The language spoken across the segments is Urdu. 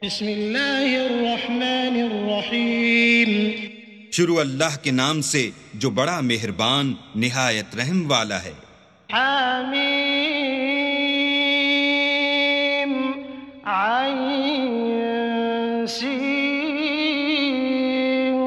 بسم اللہ الرحمن الرحیم شروع اللہ کے نام سے جو بڑا مہربان نہایت رحم والا ہے۔ حامیم عین سین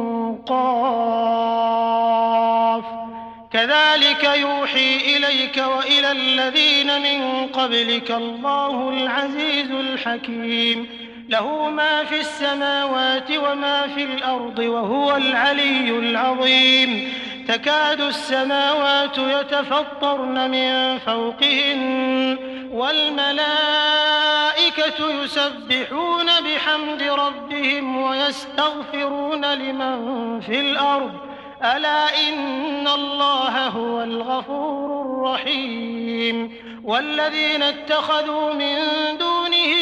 قاف كذلك يوحي إليك وإلى الذين من قبلك الله العزيز الحكيم له ما في السماوات وما في الأرض وهو العلي العظيم تكاد السماوات يتفطرن من فوقهن والملائكة يسبحون بحمد ربهم ويستغفرون لمن في الأرض ألا إن الله هو الغفور الرحيم والذين اتخذوا من دونه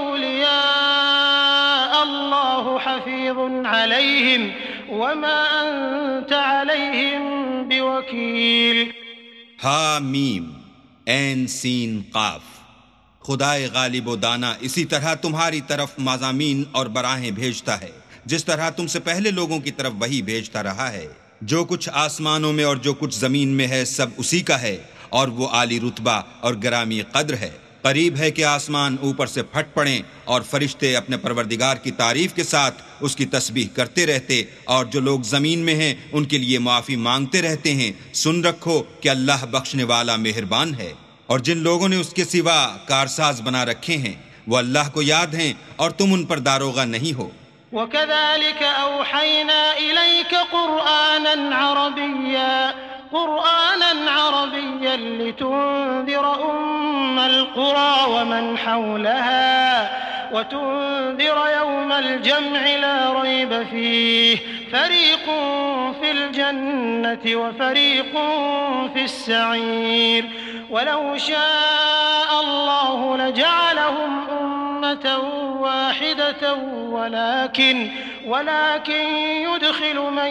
أولياء الله حفيظ عليهم وما أنت عليهم بوكيل۔ حامیم عین سین قاف۔ خدائے غالب و دانا اسی طرح تمہاری طرف مضامین اور براہیں بھیجتا ہے جس طرح تم سے پہلے لوگوں کی طرف وہی بھیجتا رہا ہے۔ جو کچھ آسمانوں میں اور جو کچھ زمین میں ہے سب اسی کا ہے، اور وہ عالی رتبہ اور گرامی قدر ہے۔ قریب ہے کہ آسمان اوپر سے پھٹ پڑیں اور فرشتے اپنے پروردگار کی تعریف کے ساتھ اس کی تسبیح کرتے رہتے، اور جو لوگ زمین میں ہیں ان کے لیے معافی مانگتے رہتے ہیں۔ سن رکھو کہ اللہ بخشنے والا مہربان ہے۔ اور جن لوگوں نے اس کے سوا کارساز بنا رکھے ہیں وہ اللہ کو یاد ہیں اور تم ان پر داروغہ نہیں ہو۔ وكذلك أوحينا إليك قرآنا عربيا لتنذر أم القرى ومن حولها وتنذر يوم الجمع لا ريب فيه فريق في الجنة وفريق في السعير ولو شاء الله لجعلهم أمة واحدة ولكن يدخل من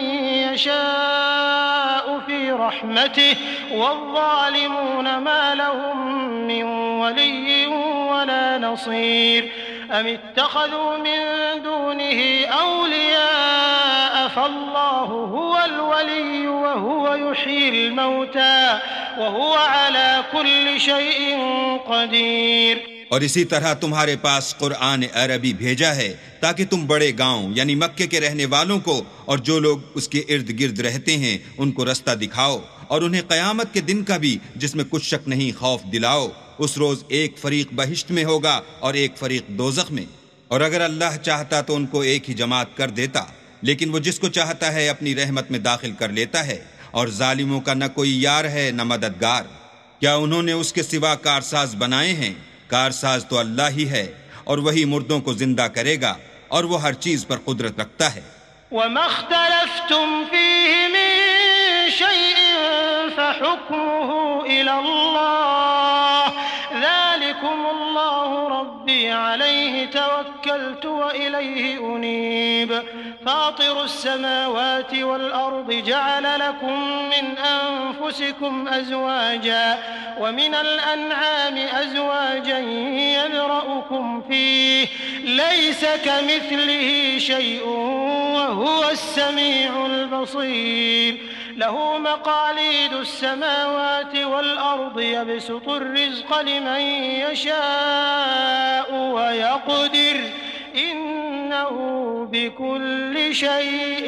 يشاء في رحمته والظالمون ما لهم من ولي ولا نصير أم اتخذوا من دونه أولياء فالله هو الولي وهو يحيي الموتى وهو على كل شيء قدير۔ اور اسی طرح تمہارے پاس قرآن عربی بھیجا ہے تاکہ تم بڑے گاؤں یعنی مکے کے رہنے والوں کو اور جو لوگ اس کے ارد گرد رہتے ہیں ان کو رستہ دکھاؤ، اور انہیں قیامت کے دن کا بھی جس میں کچھ شک نہیں خوف دلاؤ۔ اس روز ایک فریق بہشت میں ہوگا اور ایک فریق دوزخ میں، اور اگر اللہ چاہتا تو ان کو ایک ہی جماعت کر دیتا، لیکن وہ جس کو چاہتا ہے اپنی رحمت میں داخل کر لیتا ہے، اور ظالموں کا نہ کوئی یار ہے نہ مددگار۔ کیا انہوں نے اس کے سوا کارساز بنائے ہیں؟ کارساز تو اللہ ہی ہے، اور وہی مردوں کو زندہ کرے گا، اور وہ ہر چیز پر قدرت رکھتا ہے۔ وما اختلفتم فيه من شيء فحكمه إلى الله ذلكم الله ربي عليه توكلت وإليه أنيب فاطر السماوات والأرض جعل لكم من أنفسكم أزواجا ومن الأنعام أزواجا يذرأكم فيه ليس كمثله شيء وهو السميع البصير له مقاليد السماوات والأرض يبسط الرزق لمن يشاء ويقدر إنه بكل شيء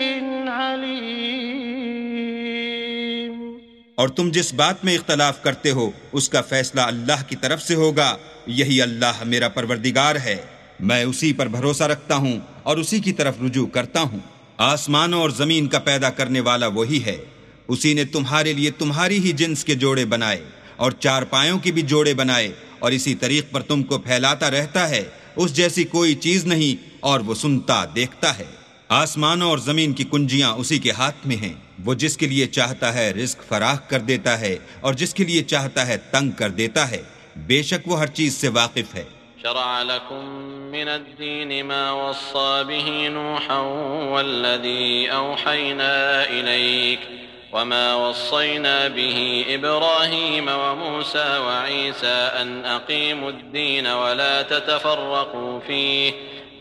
عليم۔ اور تم جس بات میں اختلاف کرتے ہو اس کا فیصلہ اللہ کی طرف سے ہوگا، یہی اللہ میرا پروردگار ہے، میں اسی پر بھروسہ رکھتا ہوں اور اسی کی طرف رجوع کرتا ہوں۔ آسمانوں اور زمین کا پیدا کرنے والا وہی ہے، اسی نے تمہارے لیے تمہاری ہی جنس کے جوڑے بنائے اور چار پایوں کے بھی جوڑے بنائے، اور اسی طریق پر تم کو پھیلاتا رہتا ہے، اس جیسی کوئی چیز نہیں، اور وہ سنتا دیکھتا ہے۔ آسمانوں اور زمین کی کنجیاں اسی کے ہاتھ میں ہیں، وہ جس کے لیے چاہتا ہے رزق فراخ کر دیتا ہے اور جس کے لیے چاہتا ہے تنگ کر دیتا ہے، بے شک وہ ہر چیز سے واقف ہے۔ شرع لكم من الدين ما وصى به نوحا والذي أوحينا إليك وما وصينا به إبراهيم وموسى وعيسى أن أقيموا الدين ولا تتفرقوا فيه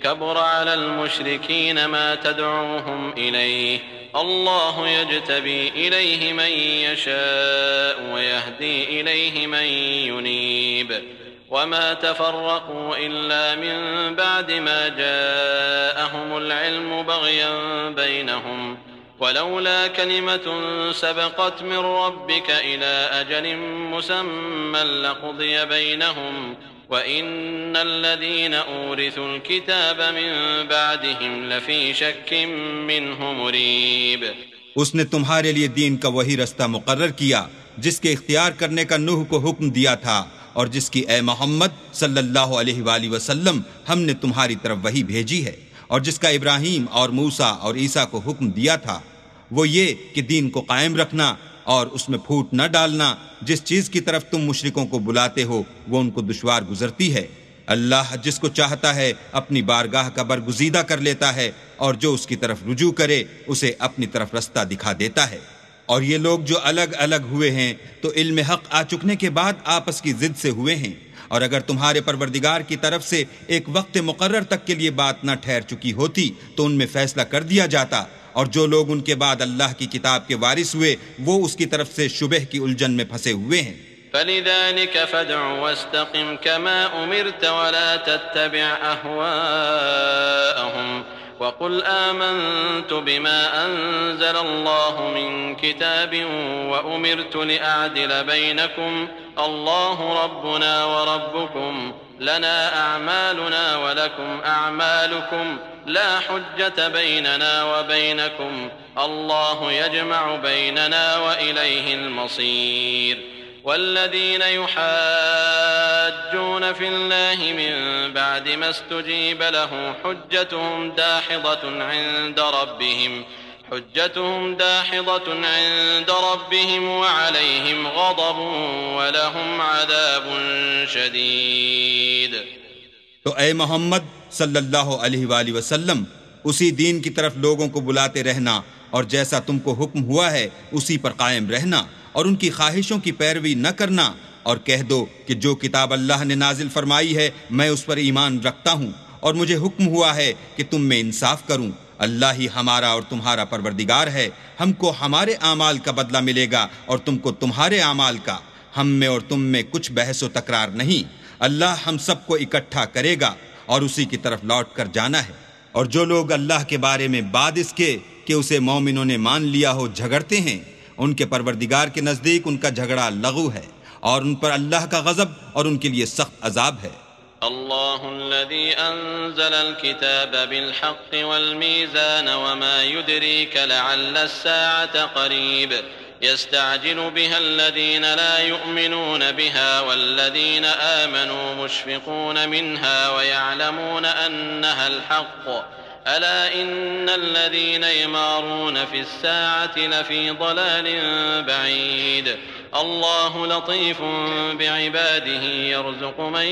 كبر على المشركين ما تدعوهم إليه الله يجتبي إليه من يشاء ويهدي إليه من ينيب وما تفرقوا إلا من بعد ما جاءهم العلم بغيا بينهم ولولا كلمة سبقت من ربك إلى أجل مسمى لقضي بينهم وَإِنَّ الَّذِينَ أُورِثُوا الْكِتَابَ مِن بَعْدِهِمْ لَفِي شَكٍّ مِّنْهُ مُرِيبٍ۔ اس نے تمہارے لیے دین کا وہی رستہ مقرر کیا جس کے اختیار کرنے کا نوح کو حکم دیا تھا اور جس کی اے محمد صلی اللہ علیہ وآلہ وسلم ہم نے تمہاری طرف وہی بھیجی ہے، اور جس کا ابراہیم اور موسیٰ اور عیسیٰ کو حکم دیا تھا، وہ یہ کہ دین کو قائم رکھنا اور اس میں پھوٹ نہ ڈالنا۔ جس چیز کی طرف تم مشرکوں کو بلاتے ہو وہ ان کو دشوار گزرتی ہے۔ اللہ جس کو چاہتا ہے اپنی بارگاہ کا برگزیدہ کر لیتا ہے، اور جو اس کی طرف رجوع کرے اسے اپنی طرف رستہ دکھا دیتا ہے۔ اور یہ لوگ جو الگ الگ ہوئے ہیں تو علم حق آ چکنے کے بعد آپس کی ضد سے ہوئے ہیں، اور اگر تمہارے پروردگار کی طرف سے ایک وقت مقرر تک کے لیے بات نہ ٹھہر چکی ہوتی تو ان میں فیصلہ کر دیا جاتا، اور جو لوگ ان کے بعد اللہ کی کتاب کے وارث ہوئے وہ اس کی طرف سے شبہ کی الجھن میں پھنسے ہوئے ہیں۔ فَلِذَلِكَ فَادْعُ وَاسْتَقِمْ كَمَا أُمِرْتَ وَلَا تَتَّبِعْ أَهْوَاءَهُمْ وَقُلْ آمَنْتُ بِمَا أَنزَلَ اللَّهُ مِنْ كِتَابٍ وَأُمِرْتُ لِأَعْدِلَ بَيْنَكُمْ اللَّهُ رَبُّنَا وَرَبُّكُمْ لَنَا أَعْمَالُنَا وَلَكُمْ أَعْمَالُكُمْ لا حجة بيننا وبينكم الله يجمع بيننا وإليه المصير والذين يحاجون في الله من بعد ما استجيب له حجتهم داحضة عند ربهم وعليهم غضب ولهم عذاب شديد۔ تو اے محمد صلی اللہ علیہ وآلہ وسلم اسی دین کی طرف لوگوں کو بلاتے رہنا، اور جیسا تم کو حکم ہوا ہے اسی پر قائم رہنا، اور ان کی خواہشوں کی پیروی نہ کرنا، اور کہہ دو کہ جو کتاب اللہ نے نازل فرمائی ہے میں اس پر ایمان رکھتا ہوں، اور مجھے حکم ہوا ہے کہ تم میں انصاف کروں۔ اللہ ہی ہمارا اور تمہارا پروردگار ہے، ہم کو ہمارے اعمال کا بدلہ ملے گا اور تم کو تمہارے اعمال کا، ہم میں اور تم میں کچھ بحث و تکرار نہیں۔ اللہ ہم سب کو اکٹھا کرے گا اور اسی کی طرف لوٹ کر جانا ہے۔ اور جو لوگ اللہ کے بارے میں بعد اس کے کہ اسے مومنوں نے مان لیا ہو جھگڑتے ہیں، ان کے پروردگار کے نزدیک ان کا جھگڑا لغو ہے، اور ان پر اللہ کا غضب اور ان کے لیے سخت عذاب ہے۔ اللہ الذي انزل الكتاب بالحق والميزان وما يدريك لعل الساعة قريب يستعجل بها الذين لا يؤمنون بها والذين آمنوا مشفقون منها ويعلمون أنها الحق ألا إن الذين يمارون في الساعة لفي ضلال بعيد الله لطيف بعباده يرزق من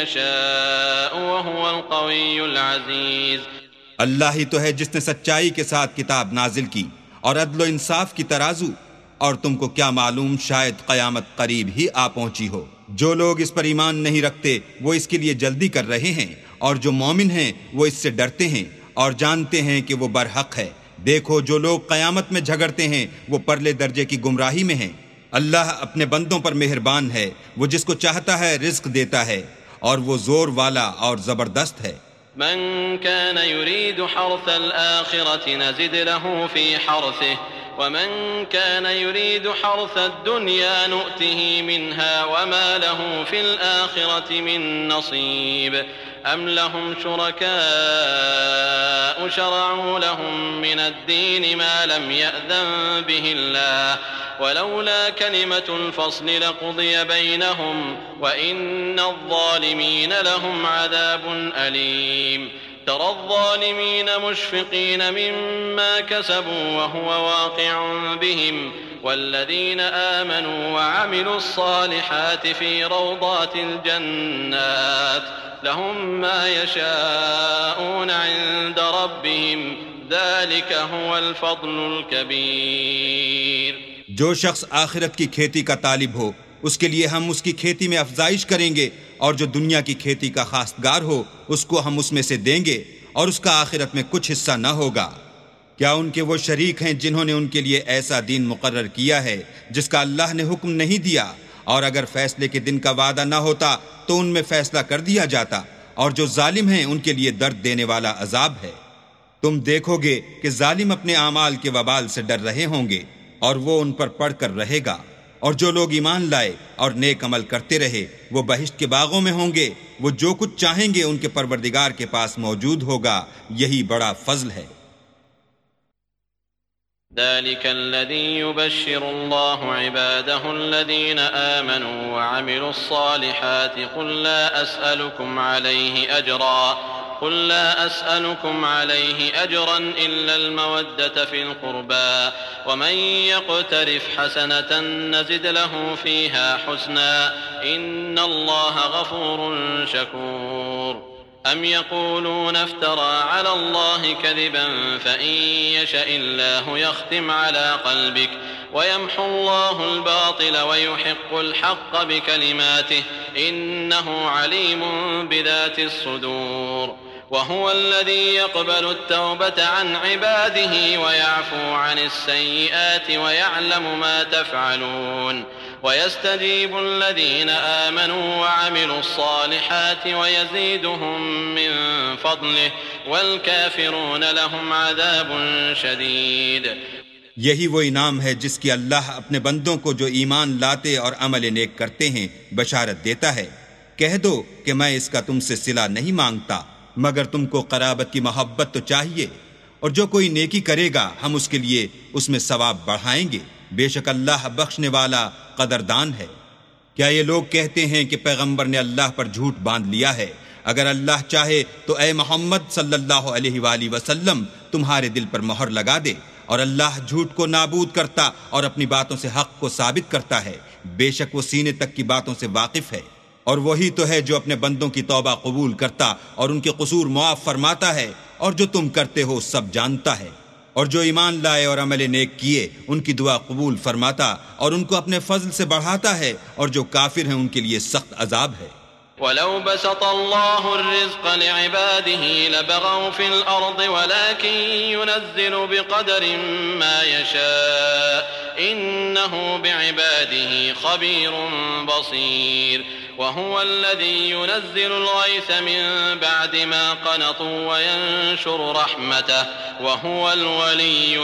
يشاء وهو القوي العزيز۔ اللہ ہی تو ہے جس نے سچائی کے ساتھ کتاب نازل کی اور عدل و انصاف کی ترازو، اور تم کو کیا معلوم شاید قیامت قریب ہی آ پہنچی ہو۔ جو لوگ اس پر ایمان نہیں رکھتے وہ اس کے لیے جلدی کر رہے ہیں، اور جو مومن ہیں وہ اس سے ڈرتے ہیں اور جانتے ہیں کہ وہ برحق ہے۔ دیکھو جو لوگ قیامت میں جھگڑتے ہیں وہ پرلے درجے کی گمراہی میں ہیں۔ اللہ اپنے بندوں پر مہربان ہے، وہ جس کو چاہتا ہے رزق دیتا ہے، اور وہ زور والا اور زبردست ہے۔ من كان يريد حرث الآخرة نزد له في حرثه ومن كان يريد حرث الدنيا نؤته منها وما له في الآخرة من نصيب أم لهم شركاء شرعوا لهم من الدين ما لم يأذن به الله ولولا كلمة الفصل لقضي بينهم وإن الظالمين لهم عذاب أليم ترى الظالمين مشفقين مما كسبوا وهو واقع بهم والذين آمنوا وعملوا الصالحات في روضات الجنات لهم ما يشاءون عند ربهم ذلك هو الفضل الكبير۔ جو شخص آخرت کی کھیتی کا طالب ہو اس کے لیے ہم اس کی کھیتی میں افزائش کریں گے، اور جو دنیا کی کھیتی کا خواستگار ہو اس کو ہم اس میں سے دیں گے، اور اس کا آخرت میں کچھ حصہ نہ ہوگا۔ کیا ان کے وہ شریک ہیں جنہوں نے ان کے لیے ایسا دین مقرر کیا ہے جس کا اللہ نے حکم نہیں دیا، اور اگر فیصلے کے دن کا وعدہ نہ ہوتا تو ان میں فیصلہ کر دیا جاتا، اور جو ظالم ہیں ان کے لیے درد دینے والا عذاب ہے۔ تم دیکھو گے کہ ظالم اپنے اعمال کے وبال سے ڈر رہے ہوں گے، اور وہ ان پر پڑھ کر رہے گا، اور جو لوگ ایمان لائے اور نیک عمل کرتے رہے وہ بہشت کے باغوں میں ہوں گے، وہ جو کچھ چاہیں گے ان کے پروردگار کے پاس موجود ہوگا، یہی بڑا فضل ہے۔ ذلك الذي يبشر الله عباده الذين آمنوا وعملوا الصالحات قل لا أسألكم عليه أجرا إلا المودة في القربى ومن يقترف حسنة نزد له فيها حسنا إن الله غفور شكور أم يقولون افترى على الله كذبا فإن يشأ الله يختم على قلبك ويمحو الله الباطل ويحق الحق بكلماته إنه عليم بذات الصدور وهو الذي يقبل التوبة عن عباده ويعفو عن السيئات ويعلم ما تفعلون ويستجيب الذين آمنوا وعملوا الصالحات ويزيدهم من فضله والكافرون لهم عذاب شديد۔ یہی وہ انعام ہے جس کی اللہ اپنے بندوں کو جو ایمان لاتے اور عمل نیک کرتے ہیں بشارت دیتا ہے۔ کہہ دو کہ میں اس کا تم سے صلہ نہیں مانگتا، مگر تم کو قرابت کی محبت تو چاہیے، اور جو کوئی نیکی کرے گا ہم اس کے لیے اس میں ثواب بڑھائیں گے، بے شک اللہ بخشنے والا قدردان ہے۔ کیا یہ لوگ کہتے ہیں کہ پیغمبر نے اللہ پر جھوٹ باندھ لیا ہے؟ اگر اللہ چاہے تو اے محمد صلی اللہ علیہ وآلہ وسلم تمہارے دل پر مہر لگا دے، اور اللہ جھوٹ کو نابود کرتا اور اپنی باتوں سے حق کو ثابت کرتا ہے، بے شک وہ سینے تک کی باتوں سے واقف ہے۔ اور وہی تو ہے جو اپنے بندوں کی توبہ قبول کرتا اور ان کے قصور معاف فرماتا ہے، اور جو تم کرتے ہو سب جانتا ہے۔ اور جو ایمان لائے اور عمل نیک کیے ان کی دعا قبول فرماتا اور ان کو اپنے فضل سے بڑھاتا ہے، اور جو کافر ہیں ان کے لیے سخت عذاب ہے۔ وَلَوْ بَسَطَ اللَّهُ الرِّزْقَ لِعِبَادِهِ لَبَغَوْا فِي الْأَرْضِ وَلَكِنْ يُنَزِّلُ بِقَدَرٍ مَا يَشَاءُ إِنَّهُ بِعِبَادِهِ خَبِيرٌ بَصِيرٌ وَهُوَ الَّذِي يُنَزِّلُ الْغَيْثَ مِن بَعْدِ مَا قَنَطُوا وَيَنشُرُ رَحْمَتَهُ وَهُوَ الْوَلِيُّ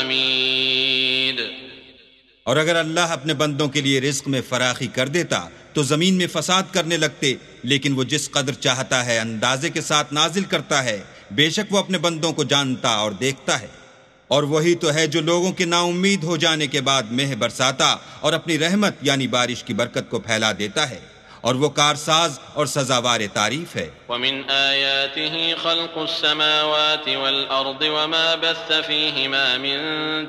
الْحَمِيدُ۔ اور اگر اللہ اپنے بندوں کے لیے رزق میں فراخی کر دیتا تو زمین میں فساد کرنے لگتے، لیکن وہ جس قدر چاہتا ہے اندازے کے ساتھ نازل کرتا ہے، بے شک وہ اپنے بندوں کو جانتا اور دیکھتا ہے۔ اور وہی تو ہے جو لوگوں کے نا امید ہو جانے کے بعد مہ برساتا اور اپنی رحمت یعنی بارش کی برکت کو پھیلا دیتا ہے، اور وہ کارساز اور سزاوار تعریف ہے۔ وَمِنْ آيَاتِهِ خَلْقُ السَّمَاوَاتِ وَالْأَرْضِ وَمَا بَثَّ فِيهِمَا مِن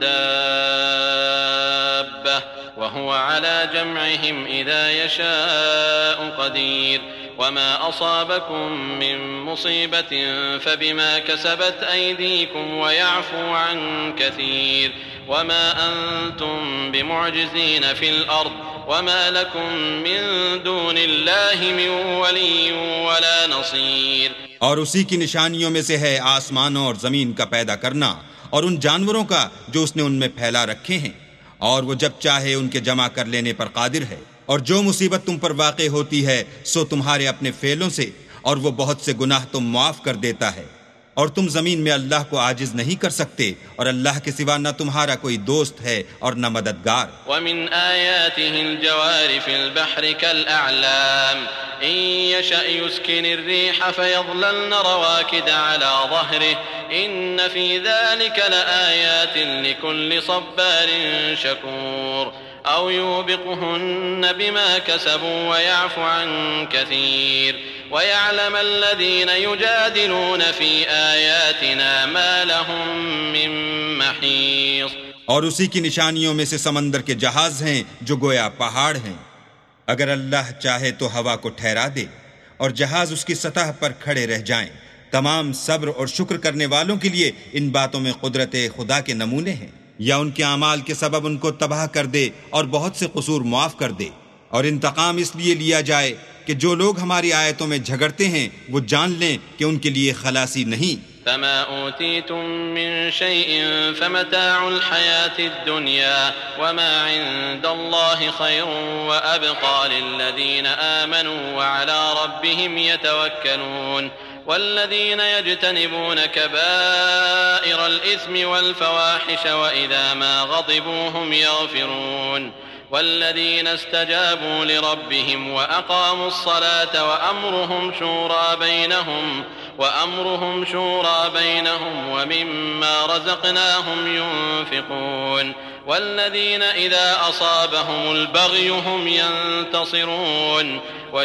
دَابَّةٍ وَهُوَ عَلَى جَمْعِهِمْ إِذَا يَشَاءُ قَدِيرٌ وَمَا أَصَابَكُم مِّن مُّصِيبَةٍ فَبِمَا كَسَبَتْ أَيْدِيكُمْ وَيَعْفُو عَن كَثِيرٍ وَمَا أَنتُم بِمُعْجِزِينَ فِي الْأَرْضِ وَمَا لَكُم مِّن دُونِ اللَّهِ مِن وَلِيٍّ وَلَا نَصِيرٍ۔ اور اسی کی نشانیوں میں سے ہے آسمانوں اور زمین کا پیدا کرنا، اور ان جانوروں کا جو اس نے ان میں پھیلا رکھے ہیں، اور وہ جب چاہے ان کے جمع کر لینے پر قادر ہے۔ اور جو مصیبت تم پر واقع ہوتی ہے سو تمہارے اپنے فعلوں سے، اور وہ بہت سے گناہ تم معاف کر دیتا ہے، اور تم زمین میں اللہ کو عاجز نہیں کر سکتے، اور اللہ کے سوا نہ تمہارا کوئی دوست ہے اور نہ مددگار۔ وَمِنْ آيَاتِهِ الْجَوَارِ فِي الْبَحْرِ كَالْأَعْلَامِ إِن يَشَأْ يُسْكِنِ الرِّيحَ فَيَظْلَلْنَ رَوَاكِدَ عَلَى ظَهْرِهِ إِنَّ فِي ذَلِكَ لَآيَاتٍ لِكُلِّ صَبَّارٍ شَكُورٍ أَوْ يُوبِقْهُنَّ بِمَا كَسَبُوا وَيَعْفُ عَن كَثِيرٍ وَيَعْلَمَ الَّذِينَ يُجَادِلُونَ فِي آيَاتِنَا مَا لَهُم مِّن مَّحِيصٍ۔ اور اسی کی نشانیوں میں سے سمندر کے جہاز ہیں جو گویا پہاڑ ہیں۔ اگر اللہ چاہے تو ہوا کو ٹھہرا دے اور جہاز اس کی سطح پر کھڑے رہ جائیں۔ تمام صبر اور شکر کرنے والوں کے لیے ان باتوں میں قدرت خدا کے نمونے ہیں۔ یا ان کے اعمال کے سبب ان کو تباہ کر دے اور بہت سے قصور معاف کر دے، اور انتقام اس لیے لیا جائے کہ جو لوگ ہماری آیتوں میں جھگڑتے ہیں وہ جان لیں کہ ان کے لیے خلاصی نہیں۔ فما أوتيتم من شيء فمتاع الحياة الدنيا وما عند الله خير وأبقى للذين آمنوا وعلى ربهم يتوكلون والذين يجتنبون كبائر الإثم والفواحش وإذا ما غضبوا هم يغفرون والذين استجابوا لربهم وأقاموا الصلاة وأمرهم شورى بينهم ومما رزقناهم ينفقون والذين إذا أصابهم البغي هم ينتصرون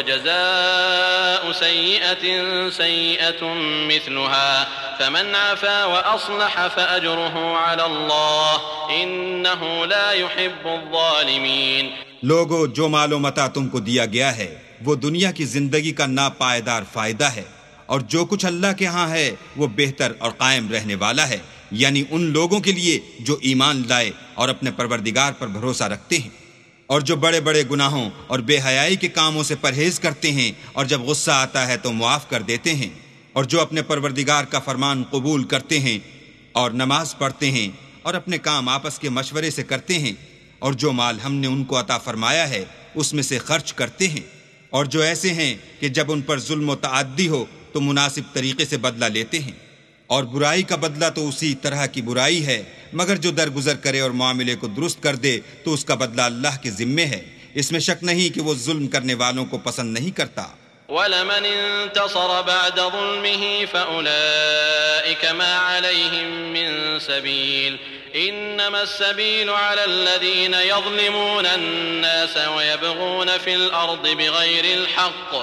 وجزاء سيئة سيئة مثلها فمن عفا وأصلح فأجره على الله إنه لا يحب الظالمين. لوگو، جو مال و متاع تم کو دیا گیا ہے وہ دنیا کی زندگی کا ناپائیدار فائدہ ہے، اور جو کچھ اللہ کے ہاں ہے وہ بہتر اور قائم رہنے والا ہے، یعنی ان لوگوں کے لیے جو ایمان لائے اور اپنے پروردگار پر بھروسہ رکھتے ہیں، اور جو بڑے بڑے گناہوں اور بے حیائی کے کاموں سے پرہیز کرتے ہیں، اور جب غصہ آتا ہے تو معاف کر دیتے ہیں، اور جو اپنے پروردگار کا فرمان قبول کرتے ہیں اور نماز پڑھتے ہیں اور اپنے کام آپس کے مشورے سے کرتے ہیں، اور جو مال ہم نے ان کو عطا فرمایا ہے اس میں سے خرچ کرتے ہیں، اور جو ایسے ہیں کہ جب ان پر ظلم و تعدی ہو تو مناسب طریقے سے بدلہ لیتے ہیں، اور برائی کا بدلہ تو اسی طرح کی برائی ہے، مگر جو درگزر کرے اور معاملے کو درست کر دے تو اس کا بدلہ اللہ کے ذمے ہے، اس میں شک نہیں کہ وہ ظلم کرنے والوں کو پسند نہیں کرتا. وَلَمَنِ انتصر بعد ظلمه فأولئك ما عليهم من سبيل إنما السبيل على الذين يظلمون الناس ويبغون في الأرض بغير الحق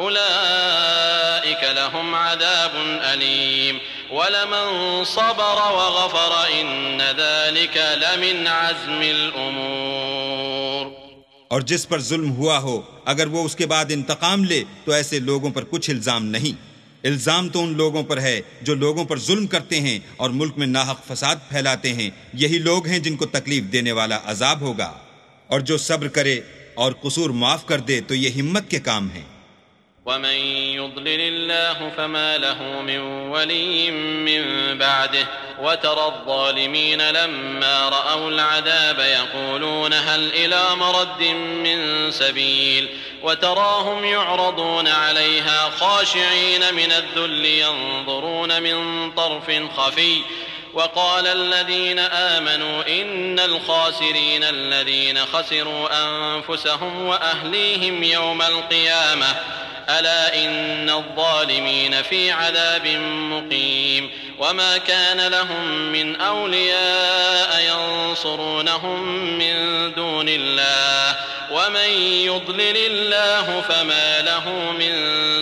أولئك لهم عذاب أليم ولمن صبر وغفر إن ذلك لمن عزم الأمور. اور جس پر ظلم ہوا ہو اگر وہ اس کے بعد انتقام لے تو ایسے لوگوں پر کچھ الزام نہیں. الزام تو ان لوگوں پر ہے جو لوگوں پر ظلم کرتے ہیں اور ملک میں ناحق فساد پھیلاتے ہیں، یہی لوگ ہیں جن کو تکلیف دینے والا عذاب ہوگا. اور جو صبر کرے اور قصور معاف کر دے تو یہ ہمت کے کام ہیں. ومن يضلل الله فما له من ولي من بعده وترى الظالمين لما رأوا العذاب يقولون هل إلى مرد من سبيل وتراهم يعرضون عليها خاشعين من الذل ينظرون من طرف خفي وقال الذين آمنوا إن الخاسرين الذين خسروا أنفسهم وأهليهم يوم القيامة ألا إن الظالمين في عذاب مقيم وما كان لهم من أولياء ينصرونهم من دون الله ومن يضلل الله فما له من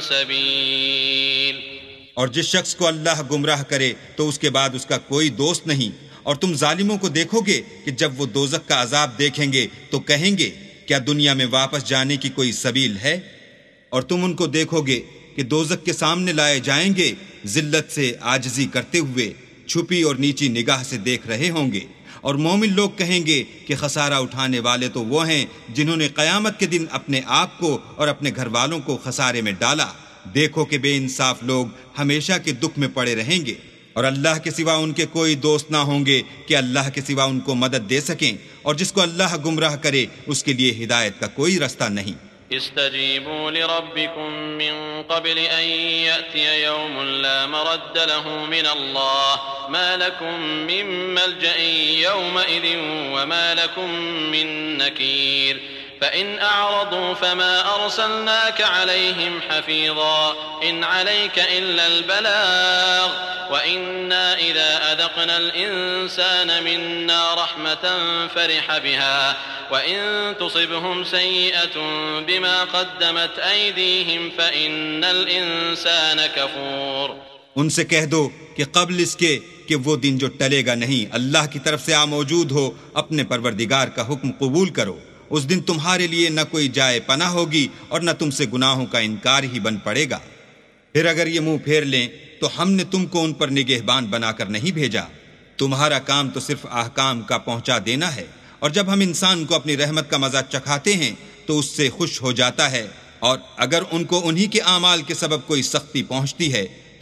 سبيل. اور جس شخص کو اللہ گمراہ کرے تو اس کے بعد اس کا کوئی دوست نہیں. اور تم ظالموں کو دیکھو گے کہ جب وہ دوزخ کا عذاب دیکھیں گے تو کہیں گے کیا دنیا میں واپس جانے کی کوئی سبیل ہے؟ اور تم ان کو دیکھو گے کہ دوزخ کے سامنے لائے جائیں گے ذلت سے عاجزی کرتے ہوئے، چھپی اور نیچی نگاہ سے دیکھ رہے ہوں گے. اور مومن لوگ کہیں گے کہ خسارہ اٹھانے والے تو وہ ہیں جنہوں نے قیامت کے دن اپنے آپ کو اور اپنے گھر والوں کو خسارے میں ڈالا. دیکھو کہ بے انصاف لوگ ہمیشہ کے دکھ میں پڑے رہیں گے، اور اللہ کے سوا ان کے کوئی دوست نہ ہوں گے کہ اللہ کے سوا ان کو مدد دے سکیں. اور جس کو اللہ گمراہ کرے اس کے لیے ہدایت کا کوئی رستہ نہیں. استجیبوا لربکم من قبل ان یأتی یوم لا مرد له من اللہ ما لکم من ملجأ یومئذ وما لکم من نکیر فإن أعرضوا فما أرسلناك عليهم حفيظا إن عليك إلا البلاغ وإنا إذا أذقنا الإنسان منا رحمة فرح بها وإن تصبهم سيئة بما قدمت أيديهم فإن الإنسان كفور. ان سے کہہ دو کہ قبل اس کے کہ وہ دن جو ٹلے گا نہیں اللہ کی طرف سے موجود ہو اپنے پروردگار کا حکم قبول کرو. اس دن تمہارے لیے نہ کوئی جائے پناہ ہوگی اور نہ تم سے گناہوں کا انکار ہی بن پڑے گا. پھر اگر یہ منہ پھیر لیں تو ہم نے تم کو ان پر نگہبان بنا کر نہیں بھیجا. تمہارا کام تو صرف احکام کا پہنچا دینا ہے، اور جب ہم انسان کو اپنی رحمت کا مزہ چکھاتے ہیں تو اس سے خوش ہو جاتا ہے، اور اگر ان کو انہی کے اعمال کے سبب کوئی سختی پہنچتی ہے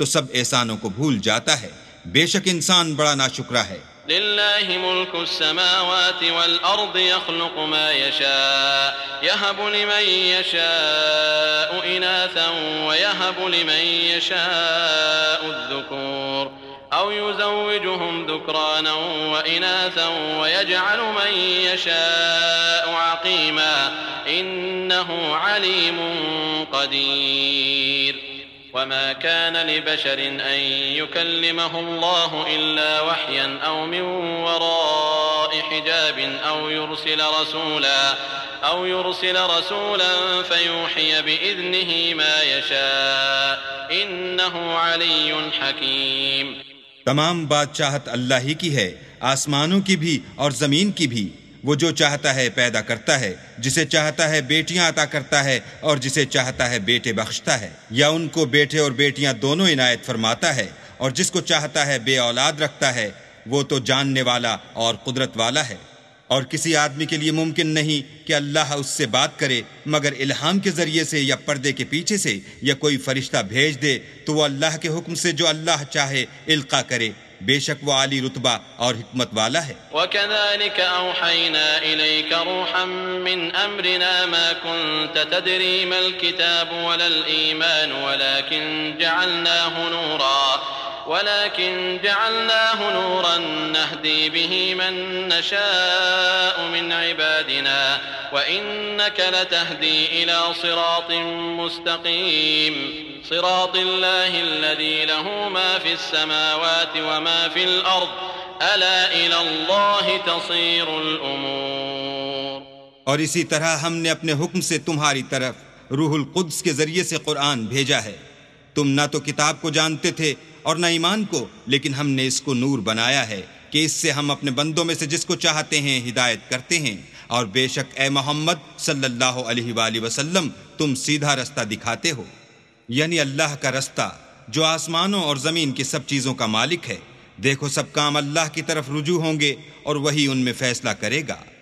تو سب احسانوں کو بھول جاتا ہے۔ بے شک انسان بڑا ناشکرا ہے۔ للہ ملک السماوات والارض يخلق ما يشاء يهب لمن يشاء اناثا ويهب لمن يشاء الذكور او يزوجهم ذكرانا واناثا ويجعل من يشاء عقيما انه عليم قدير وما كان لبشر أن يكلمه الله إلا وحيا أو من وراء حجاب أو يرسل رسولا فيوحي بإذنه ما يشاء إنه علي حكيم۔ تمام بادشاہت اللہ ہی کی ہے، آسمانوں کی بھی اور زمین کی بھی۔ وہ جو چاہتا ہے پیدا کرتا ہے، جسے چاہتا ہے بیٹیاں عطا کرتا ہے اور جسے چاہتا ہے بیٹے بخشتا ہے، یا ان کو بیٹے اور بیٹیاں دونوں عنایت فرماتا ہے، اور جس کو چاہتا ہے بے اولاد رکھتا ہے۔ وہ تو جاننے والا اور قدرت والا ہے۔ اور کسی آدمی کے لیے ممکن نہیں کہ اللہ اس سے بات کرے مگر الہام کے ذریعے سے یا پردے کے پیچھے سے، یا کوئی فرشتہ بھیج دے تو وہ اللہ کے حکم سے جو اللہ چاہے القا کرے۔ بے شک وہ عالی رتبہ اور حکمت والا ہے۔ وَكَذَلِكَ أَوْحَيْنَا إِلَيْكَ رُوحًا مِّنْ أَمْرِنَا مَا كُنْتَ تَدْرِي مَا الْكِتَابُ وَلَا الْإِيمَانُ وَلَكِنْ جَعَلْنَاهُ نُورًا نَهْدِي بِهِ مَن نَّشَاءُ مِنْ عِبَادِنَا وَإِنَّكَ لَتَهْدِي إِلَى صِرَاطٍ مُّسْتَقِيمٍ صِرَاطِ اللَّهِ الَّذِي لَهُ مَا فِي السَّمَاوَاتِ وَمَا فِي الْأَرْضِ أَلَا إِلَى اللَّهِ تَصِيرُ الْأُمُورُ۔ اور اسی طرح ہم نے اپنے حکم سے تمہاری طرف روح القدس کے ذریعے سے قرآن بھیجا ہے۔ تم نہ تو کتاب کو جانتے تھے اور نہ ایمان کو، لیکن ہم نے اس کو نور بنایا ہے کہ اس سے ہم اپنے بندوں میں سے جس کو چاہتے ہیں ہدایت کرتے ہیں، اور بے شک اے محمد صلی اللہ علیہ وآلہ وسلم تم سیدھا رستہ دکھاتے ہو، یعنی اللہ کا رستہ جو آسمانوں اور زمین کی سب چیزوں کا مالک ہے۔ دیکھو سب کام اللہ کی طرف رجوع ہوں گے اور وہی ان میں فیصلہ کرے گا۔